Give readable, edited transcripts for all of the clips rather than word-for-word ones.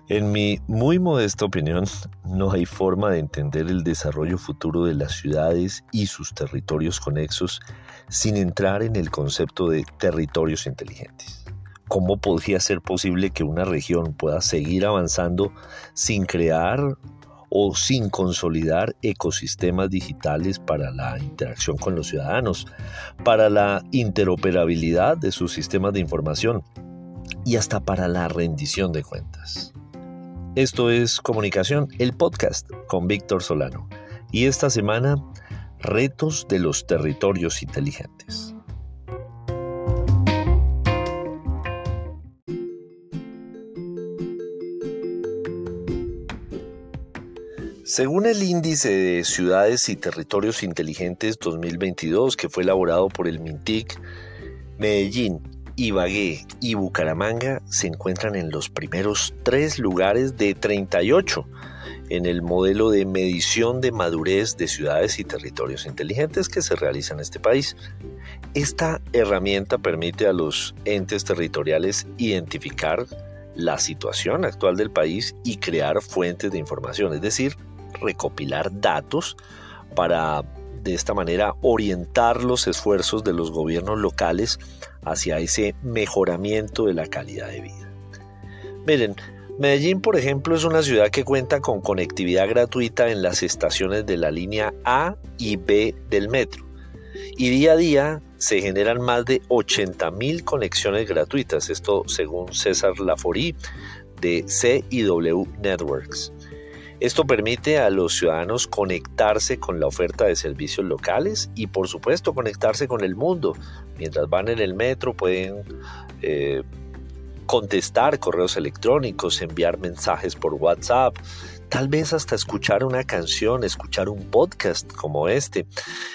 En mi muy modesta opinión, no hay forma de entender el desarrollo futuro de las ciudades y sus territorios conexos sin entrar en el concepto de territorios inteligentes. ¿Cómo podría ser posible que una región pueda seguir avanzando sin crear o sin consolidar ecosistemas digitales para la interacción con los ciudadanos, para la interoperabilidad de sus sistemas de información y hasta para la rendición de cuentas? Esto es Comunicación, el podcast con Víctor Solano. Y esta semana, retos de los territorios inteligentes. Según el Índice de Ciudades y Territorios Inteligentes 2022, que fue elaborado por el MINTIC, Medellín, Ibagué y Bucaramanga se encuentran en los primeros 3 lugares de 38 en el modelo de medición de madurez de ciudades y territorios inteligentes que se realiza en este país. Esta herramienta permite a los entes territoriales identificar la situación actual del país y crear fuentes de información, es decir, recopilar datos para de esta manera orientar los esfuerzos de los gobiernos locales hacia ese mejoramiento de la calidad de vida. Miren, Medellín, por ejemplo, es una ciudad que cuenta con conectividad gratuita en las estaciones de la línea A y B del metro. Y día a día se generan más de 80.000 conexiones gratuitas, esto según César Laforí de CIW Networks. Esto permite a los ciudadanos conectarse con la oferta de servicios locales y, por supuesto, conectarse con el mundo. Mientras van en el metro pueden contestar correos electrónicos, enviar mensajes por WhatsApp, tal vez hasta escuchar una canción, escuchar un podcast como este,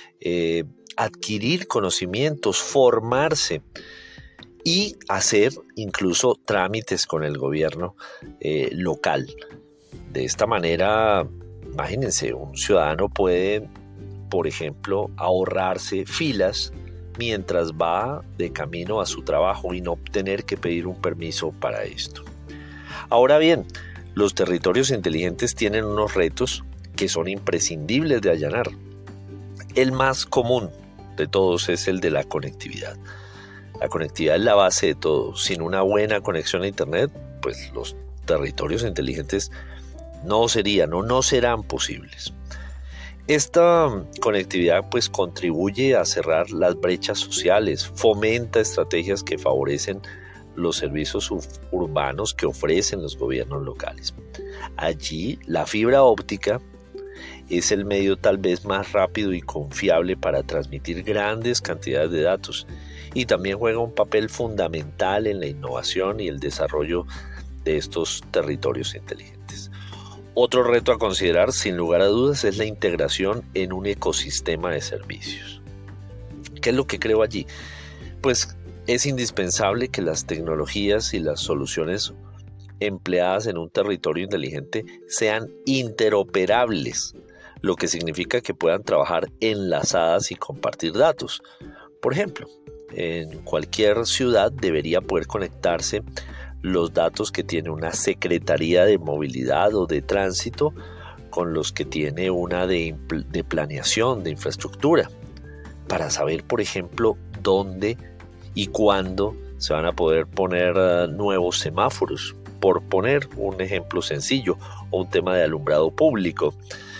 adquirir conocimientos, formarse y hacer incluso trámites con el gobierno local. De esta manera, imagínense, un ciudadano puede, por ejemplo, ahorrarse filas mientras va de camino a su trabajo y no tener que pedir un permiso para esto. Ahora bien, los territorios inteligentes tienen unos retos que son imprescindibles de allanar. El más común de todos es el de la conectividad. La conectividad es la base de todo. Sin una buena conexión a Internet, pues los territorios inteligentes no serán posibles. Esta conectividad pues contribuye a cerrar las brechas sociales, fomenta estrategias que favorecen los servicios urbanos que ofrecen los gobiernos locales. Allí la fibra óptica es el medio tal vez más rápido y confiable para transmitir grandes cantidades de datos y también juega un papel fundamental en la innovación y el desarrollo de estos territorios inteligentes. Otro reto a considerar, sin lugar a dudas, es la integración en un ecosistema de servicios. ¿Qué es lo que creo allí? Pues es indispensable que las tecnologías y las soluciones empleadas en un territorio inteligente sean interoperables, lo que significa que puedan trabajar enlazadas y compartir datos. Por ejemplo, en cualquier ciudad debería poder conectarse los datos que tiene una Secretaría de Movilidad o de Tránsito con los que tiene una de planeación, de infraestructura, para saber, por ejemplo, dónde y cuándo se van a poder poner nuevos semáforos, por poner un ejemplo sencillo, o un tema de alumbrado público.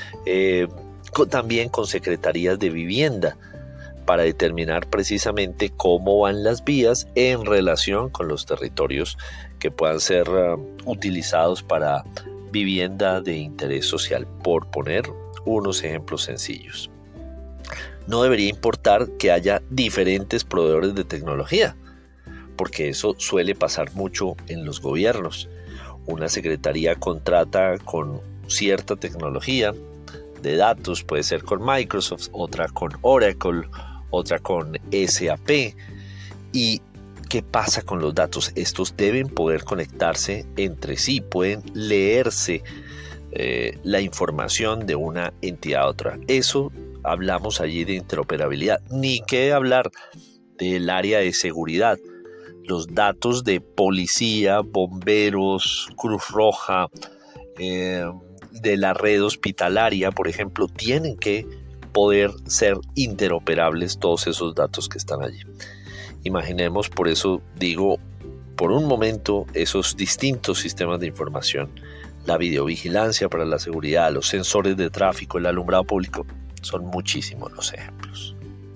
También con secretarías de vivienda, para determinar precisamente cómo van las vías en relación con los territorios que puedan ser utilizados para vivienda de interés social, por poner unos ejemplos sencillos. No debería importar que haya diferentes proveedores de tecnología, porque eso suele pasar mucho en los gobiernos. Una secretaría contrata con cierta tecnología de datos, puede ser con Microsoft, otra con Oracle, otra con SAP. ¿Y qué pasa con los datos? Estos deben poder conectarse entre sí, pueden leerse la información de una entidad a otra. Eso hablamos allí de interoperabilidad. Ni qué hablar del área de seguridad. los datos de policía, bomberos, Cruz Roja, de la red hospitalaria, por ejemplo, tienen que poder ser interoperables todos esos datos que están allí. Imaginemos, por eso digo, por un momento, esos distintos sistemas de información, la videovigilancia para la seguridad, los sensores de tráfico, el alumbrado público, son muchísimos los ejemplos.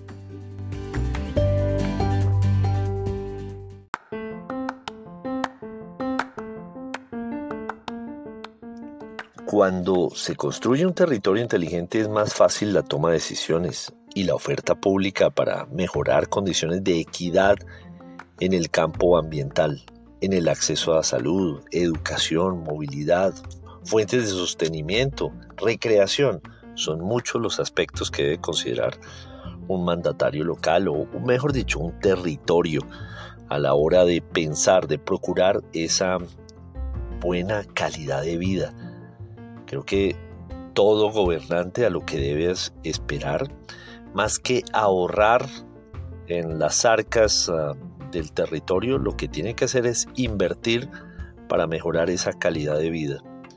Cuando se construye un territorio inteligente es más fácil la toma de decisiones y la oferta pública para mejorar condiciones de equidad en el campo ambiental, en el acceso a salud, educación, movilidad, fuentes de sostenimiento, recreación. Son muchos los aspectos que debe considerar un mandatario local o, mejor dicho, un territorio a la hora de pensar, de procurar esa buena calidad de vida. Creo que todo gobernante a lo que debe esperar, más que ahorrar en las arcas del territorio, lo que tiene que hacer es invertir para mejorar esa calidad de vida.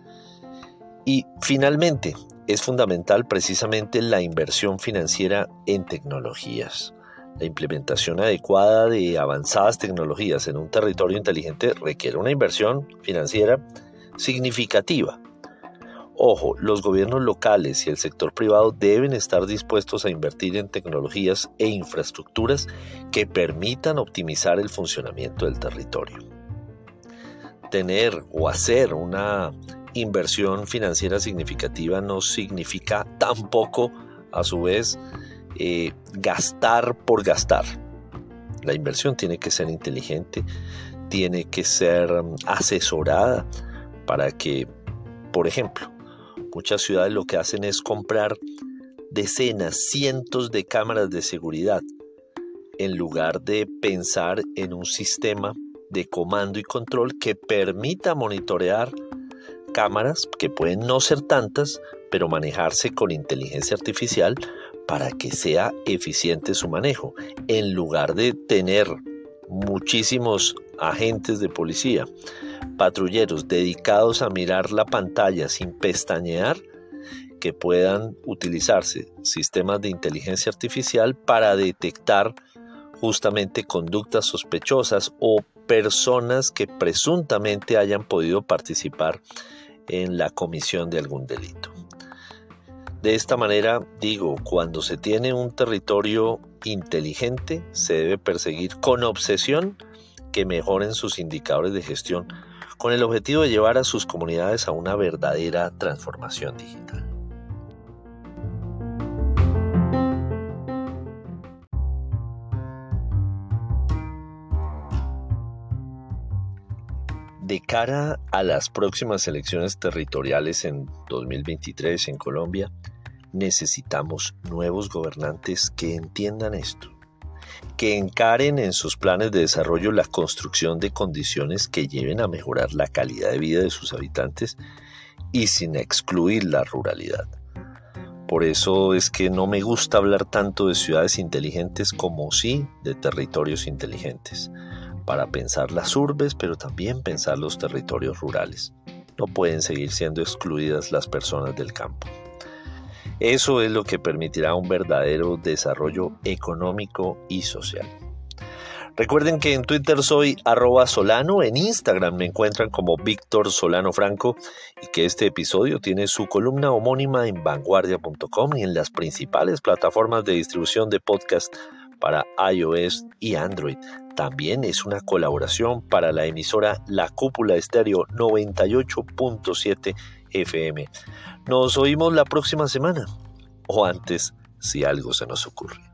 Y finalmente, es fundamental precisamente la inversión financiera en tecnologías. La implementación adecuada de avanzadas tecnologías en un territorio inteligente requiere una inversión financiera significativa. Ojo, los gobiernos locales y el sector privado deben estar dispuestos a invertir en tecnologías e infraestructuras que permitan optimizar el funcionamiento del territorio. Tener o hacer una inversión financiera significativa no significa tampoco, a su vez, gastar por gastar. La inversión tiene que ser inteligente, tiene que ser asesorada para que, por ejemplo, muchas ciudades lo que hacen es comprar decenas, cientos de cámaras de seguridad en lugar de pensar en un sistema de comando y control que permita monitorear cámaras que pueden no ser tantas, pero manejarse con inteligencia artificial para que sea eficiente su manejo, en lugar de tener muchísimos agentes de policía, patrulleros dedicados a mirar la pantalla sin pestañear, que puedan utilizarse sistemas de inteligencia artificial para detectar justamente conductas sospechosas o personas que presuntamente hayan podido participar en la comisión de algún delito. De esta manera, cuando se tiene un territorio inteligente, se debe perseguir con obsesión que mejoren sus indicadores de gestión con el objetivo de llevar a sus comunidades a una verdadera transformación digital. De cara a las próximas elecciones territoriales en 2023 en Colombia, necesitamos nuevos gobernantes que entiendan esto, que encaren en sus planes de desarrollo la construcción de condiciones que lleven a mejorar la calidad de vida de sus habitantes y sin excluir la ruralidad. Por eso es que no me gusta hablar tanto de ciudades inteligentes como sí de territorios inteligentes, para pensar las urbes, pero también pensar los territorios rurales. No pueden seguir siendo excluidas las personas del campo. Eso es lo que permitirá un verdadero desarrollo económico y social. Recuerden que en Twitter soy @Solano, en Instagram me encuentran como Víctor Solano Franco y que este episodio tiene su columna homónima en vanguardia.com y en las principales plataformas de distribución de podcast para iOS y Android. También es una colaboración para la emisora La Cúpula Estéreo 98.7 FM. Nos oímos la próxima semana, o antes, si algo se nos ocurre.